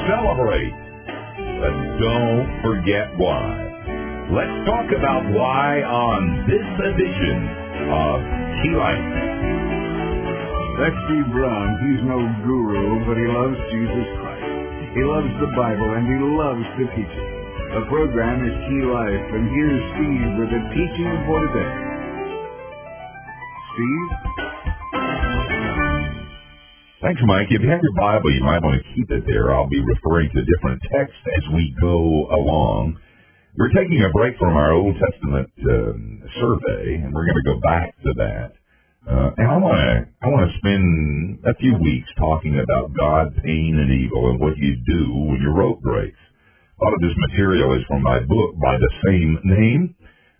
celebrate, but don't forget why. Let's talk about why on this edition of Key Life. That's Steve Brown. He's no guru, but he loves Jesus Christ. He loves the Bible, and he loves to teach it. The program is Key Life, and here's Steve with the teaching for today. Steve? Thanks, Mike. If you have your Bible, you might want to keep it there. I'll be referring to different texts as we go along. We're taking a break from our Old Testament survey, and we're going to go back to that. And I want to spend a few weeks talking about God, pain, and evil, and what you do when your rope breaks. A lot of this material is from my book by the same name,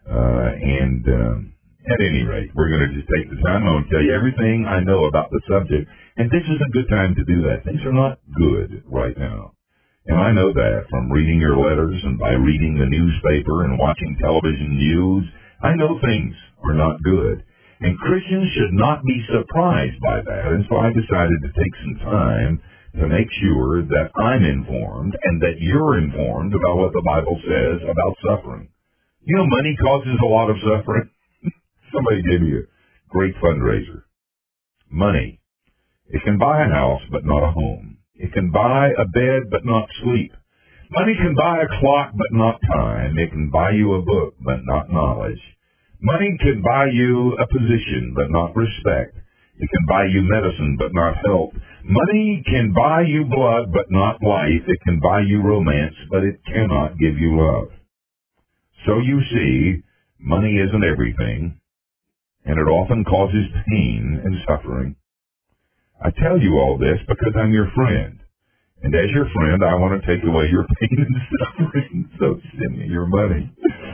at any rate, we're going to just take the time. I'm going to tell you everything I know about the subject, and this is a good time to do that. Things are not good right now, and I know that from reading your letters and by reading the newspaper and watching television news. I know things are not good, and Christians should not be surprised by that, and so I decided to take some time to make sure that I'm informed and that you're informed about what the Bible says about suffering. You know, money causes a lot of suffering. Somebody gave me a great fundraiser. Money. It can buy a house, but not a home. It can buy a bed, but not sleep. Money can buy a clock, but not time. It can buy you a book, but not knowledge. Money can buy you a position, but not respect. It can buy you medicine, but not health. Money can buy you blood, but not life. It can buy you romance, but it cannot give you love. So you see, money isn't everything, and it often causes pain and suffering. I tell you all this because I'm your friend, and as your friend, I want to take away your pain and suffering, so send me your money,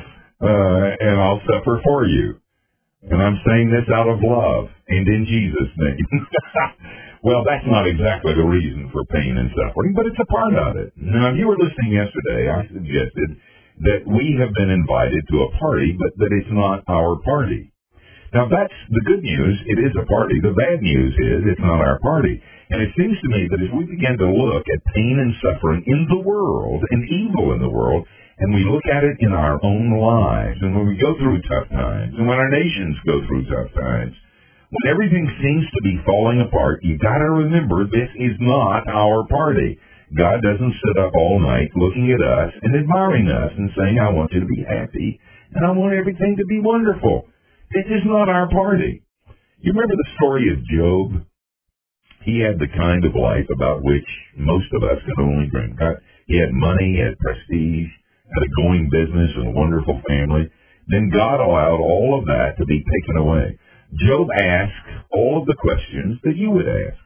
and I'll suffer for you. And I'm saying this out of love and in Jesus' name. Well, that's not exactly the reason for pain and suffering, but it's a part of it. Now, if you were listening yesterday, I suggested that we have been invited to a party, but that it's not our party. Now, that's the good news. It is a party. The bad news is it's not our party. And it seems to me that as we begin to look at pain and suffering in the world and evil in the world, and we look at it in our own lives, and when we go through tough times, and when our nations go through tough times, when everything seems to be falling apart, you got to remember this is not our party. God doesn't sit up all night looking at us and admiring us and saying, I want you to be happy, and I want everything to be wonderful. This is not our party. You remember the story of Job? He had the kind of life about which most of us can only dream. He had money, he had prestige, had a going business and a wonderful family. Then God allowed all of that to be taken away. Job asked all of the questions that you would ask.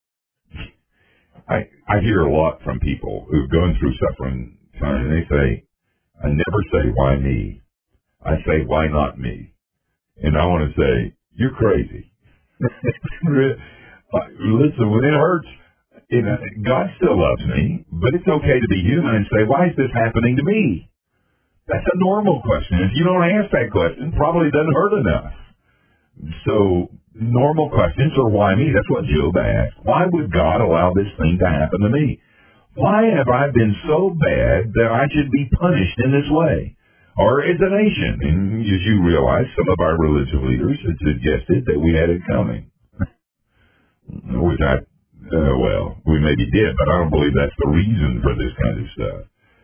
I hear a lot from people who've gone through suffering time, and they say, I never say, why me? I say, why not me? And I want to say, you're crazy. Listen, when it hurts, God still loves me, but it's okay to be human and say, why is this happening to me? That's a normal question. If you don't ask that question, probably it doesn't hurt enough. So normal questions are why me? That's what Job asked. Why would God allow this thing to happen to me? Why have I been so bad that I should be punished in this way? Or as a nation, and as you realize, some of our religious leaders had suggested that we had it coming. Which we maybe did, but I don't believe that's the reason for this kind of stuff.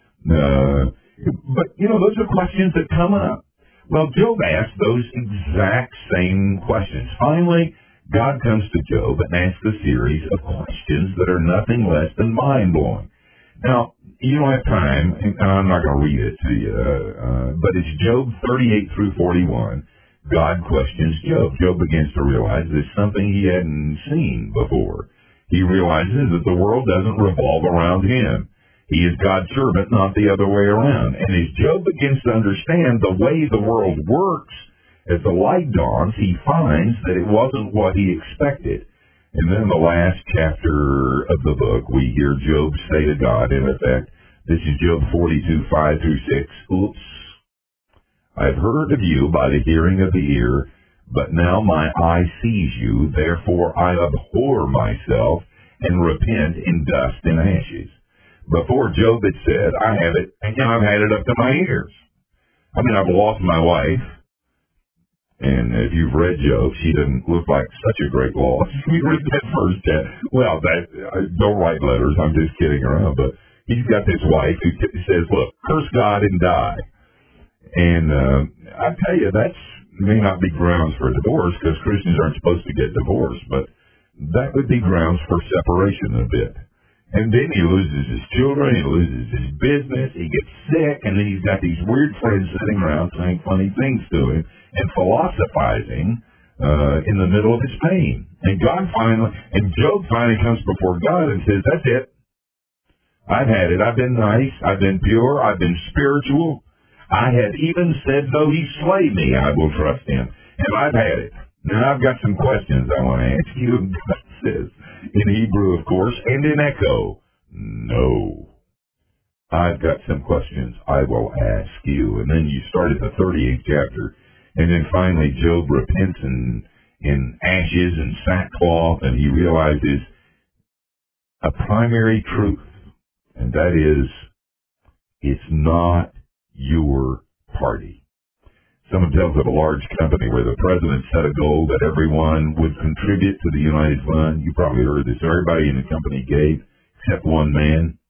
But, those are questions that come up. Well, Job asked those exact same questions. Finally, God comes to Job and asks a series of questions that are nothing less than mind-blowing. Now, you don't have time, and I'm not going to read it to you, but it's Job 38 through 41. God questions Job. Job begins to realize there's something he hadn't seen before. He realizes that the world doesn't revolve around him. He is God's servant, not the other way around. And as Job begins to understand the way the world works, as the light dawns, he finds that it wasn't what he expected. And then in the last chapter of the book, we hear Job say to God, in effect, this is Job 42, 5 through 6, oops, I've heard of you by the hearing of the ear, but now my eye sees you, therefore I abhor myself and repent in dust and ashes. Before Job had said, I have it, and I've had it up to my ears. I mean, I've lost my wife. And if you've read Job, she doesn't look like such a great loss. We read that first chapter. Well, don't write letters. I'm just kidding around. But he's got this wife who says, look, curse God and die. And I tell you, that may not be grounds for divorce because Christians aren't supposed to get divorced. But that would be grounds for separation a bit. And then he loses his children, he loses his business, he gets sick, and then he's got these weird friends sitting around saying funny things to him and philosophizing in the middle of his pain. And Job finally comes before God and says, that's it. I've had it. I've been nice. I've been pure. I've been spiritual. I have even said, though he slay me, I will trust him. And I've had it. Now, I've got some questions I want to ask you. God says, in Hebrew, of course, and in echo, no. I've got some questions I will ask you. And then you start at the 38th chapter. And then finally, Job repents in ashes and sackcloth, and he realizes a primary truth, and that is, it's not your party. Someone tells of a large company where the president set a goal that everyone would contribute to the United Fund. You probably heard this. Everybody in the company gave, except one man.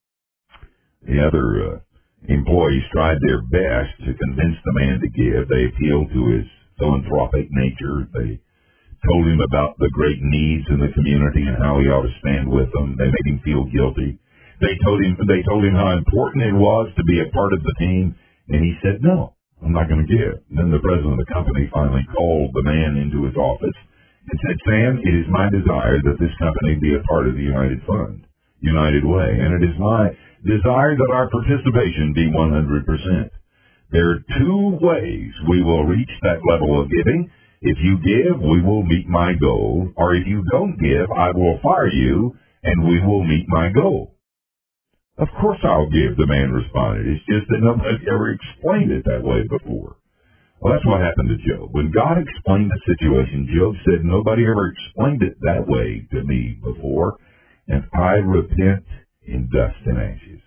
The other employees tried their best to convince the man to give. They appealed to his philanthropic nature. They told him about the great needs in the community and how he ought to stand with them. They made him feel guilty. They told him how important it was to be a part of the team, and he said, no, I'm not going to give. Then the president of the company finally called the man into his office and said, Sam, it is my desire that this company be a part of the United Fund, United Way, and it is my desire that our participation be 100%. There are two ways we will reach that level of giving. If you give, we will meet my goal, or if you don't give, I will fire you, and we will meet my goal. Of course I'll give, the man responded. It's just that nobody ever explained it that way before. Well, that's what happened to Job. When God explained the situation, Job said, nobody ever explained it that way to me before, and I repent in dust and ashes.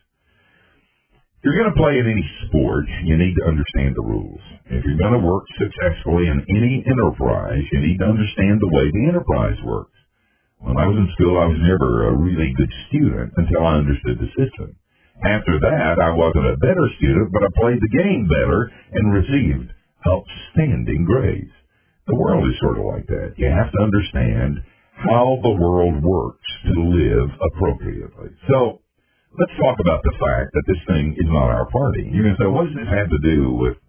If you're going to play in any sport, you need to understand the rules. If you're going to work successfully in any enterprise, you need to understand the way the enterprise works. When I was in school, I was never a really good student until I understood the system. After that, I wasn't a better student, but I played the game better and received outstanding grades. The world is sort of like that. You have to understand how the world works to live appropriately. So, let's talk about the fact that this thing is not our party. You're going to say, what does this have to do with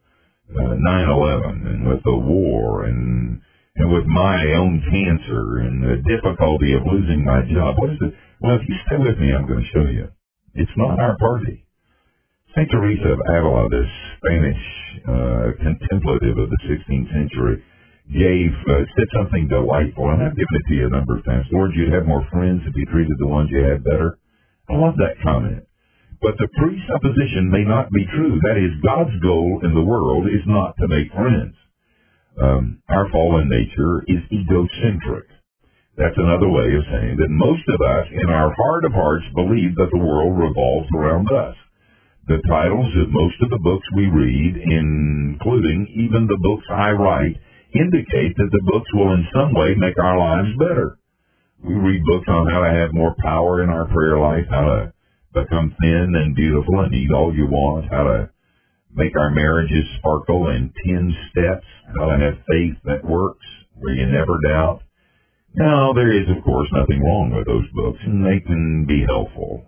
9/11 and with the war and with my own cancer and the difficulty of losing my job? What is it? Well, if you stay with me, I'm going to show you. It's not our party. St. Teresa of Avila, this Spanish contemplative of the 16th century, said something delightful, and I've given it to you a number of times. Lord, you'd have more friends if you treated the ones you had better. I love that comment. But the presupposition may not be true. That is, God's goal in the world is not to make friends. Our fallen nature is egocentric. That's another way of saying that most of us, in our heart of hearts, believe that the world revolves around us. The titles of most of the books we read, including even the books I write, indicate that the books will in some way make our lives better. We read books on how to have more power in our prayer life, how to become thin and beautiful and eat all you want, how to make our marriages sparkle in 10 steps, how to have faith that works, where you never doubt. Now, there is, of course, nothing wrong with those books, and they can be helpful.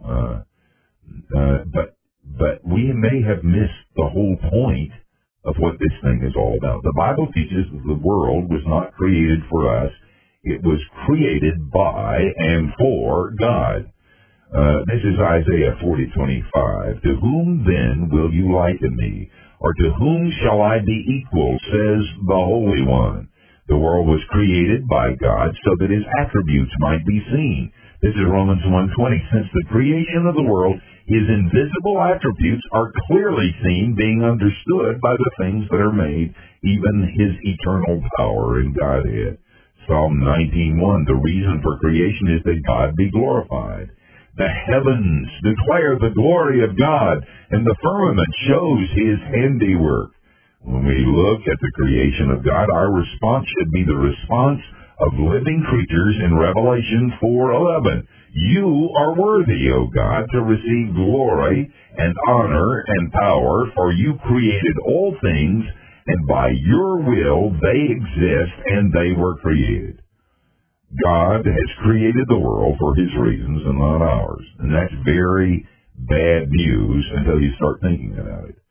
But we may have missed the whole point of what this thing is all about. The Bible teaches that the world was not created for us. It was created by and for God. This is Isaiah 40:25. To whom then will you liken me? Or to whom shall I be equal, says the Holy One. The world was created by God so that his attributes might be seen. This is Romans 1:20. Since the creation of the world, his invisible attributes are clearly seen, being understood by the things that are made, even his eternal power and Godhead. Psalm 19:1. The reason for creation is that God be glorified. The heavens declare the glory of God, and the firmament shows his handiwork. When we look at the creation of God, our response should be the response of living creatures in Revelation 4:11. You are worthy, O God, to receive glory and honor and power, for you created all things, and by your will they exist and they were created. God has created the world for his reasons and not ours. And that's very bad news until you start thinking about it.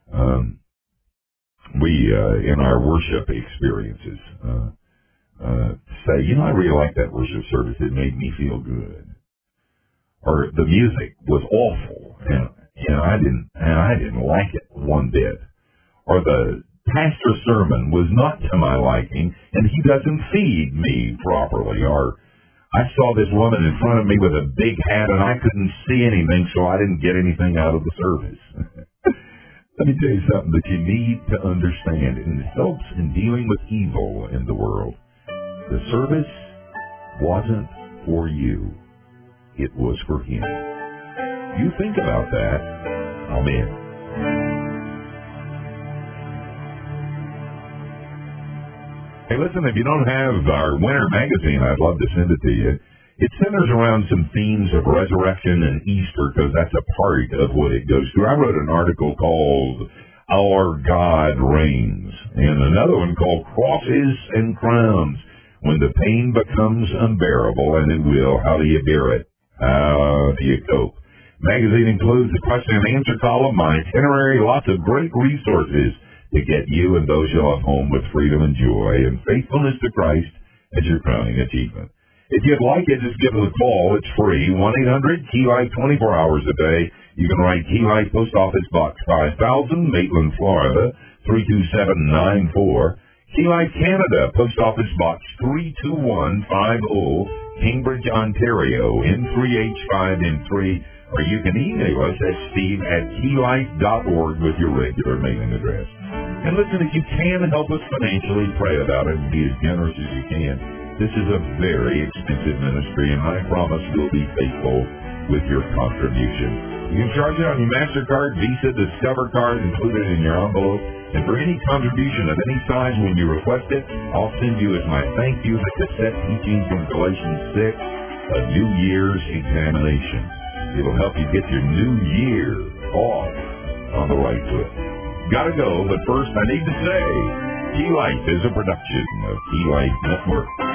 We, in our worship experiences, say, I really like that worship service. It made me feel good. Or the music was awful, and I didn't like it one bit. Or the pastor's sermon was not to my liking, and he doesn't feed me properly. Or I saw this woman in front of me with a big hat, and I couldn't see anything, so I didn't get anything out of the service. Let me tell you something that you need to understand, and it helps in dealing with evil in the world. The service wasn't for you. It was for him. You think about that. Amen. Hey, listen, if you don't have our winter magazine, I'd love to send it to you. It centers around some themes of resurrection and Easter, because that's a part of what it goes through. I wrote an article called Our God Reigns, and another one called Crosses and Crowns. When the pain becomes unbearable, and it will, how do you bear it? How do you cope? Magazine includes a question and answer column, my itinerary, lots of great resources to get you and those you love home with freedom and joy and faithfulness to Christ as your crowning achievement. If you'd like it, just give us a call. It's free, 1-800-KEY-LIFE, 24 hours a day. You can write Key Life, Post Office Box 5000, Maitland, Florida, 32794. Key Life Canada, Post Office Box 32150, Cambridge, Ontario, N3H5N3. Or you can email us at steve@keylife.org with your regular mailing address. And listen, if you can help us financially, pray about it and be as generous as you can. This is a very expensive ministry, and I promise you'll be faithful with your contribution. You can charge it on your MasterCard, Visa, Discover card included in your envelope. And for any contribution of any size when you request it, I'll send you as my thank you the cassette teaching from Galatians 6, A New Year's Examination. It'll help you get your new year off on the right foot. Gotta go, but first I need to say, Key Life is a production of Key Life Network.